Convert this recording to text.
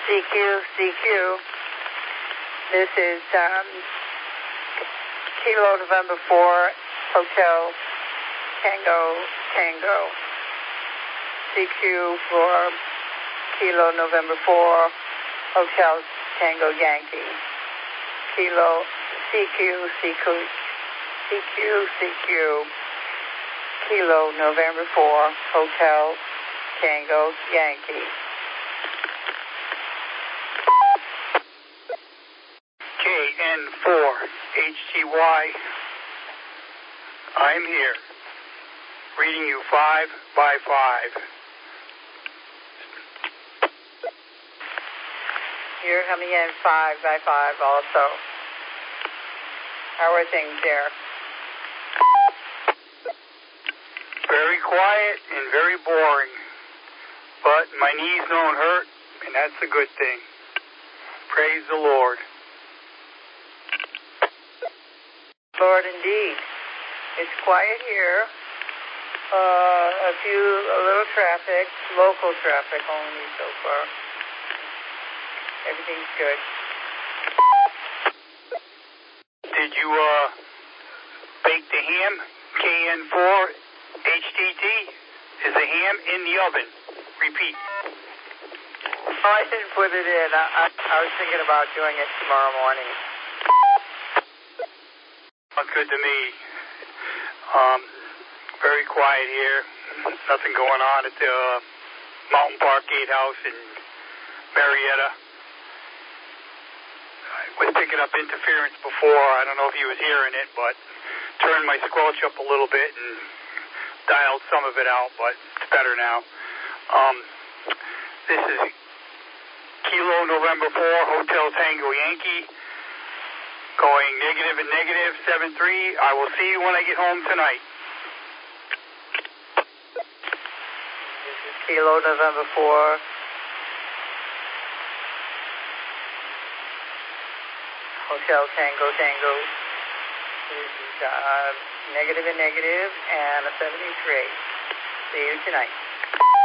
CQ. This is Kilo November 4, Hotel Tango. CQ for Kilo November 4, Hotel Tango Yankee. Kilo CQ. Kilo November 4, Hotel Tango Yankee. KN4 HTY. I'm here, reading you 5 by 5. You're coming in 5 by 5 also. How are things there? Very quiet and very boring, but my knees don't hurt, and that's a good thing. Praise the Lord. Lord, indeed. It's quiet here. A little traffic, local traffic only so far. Everything's good. Did you bake the ham? KN4 HTT? Is the ham in the oven? Repeat. Oh, I didn't put it in. I was thinking about doing it tomorrow morning. Sounds good to me. Very quiet here. Nothing going on at the Mountain Park Gatehouse in Marietta. I was picking up interference before. I don't know if he was hearing it, but turned my squelch up a little bit and dialed some of it out, but it's better now. This is Kilo November 4, Hotel Tango Yankee, going negative and negative, 7-3. I will see you when I get home tonight. This is Kilo November 4. Hotel Tango. This is negative and negative, and a 73. See you tonight.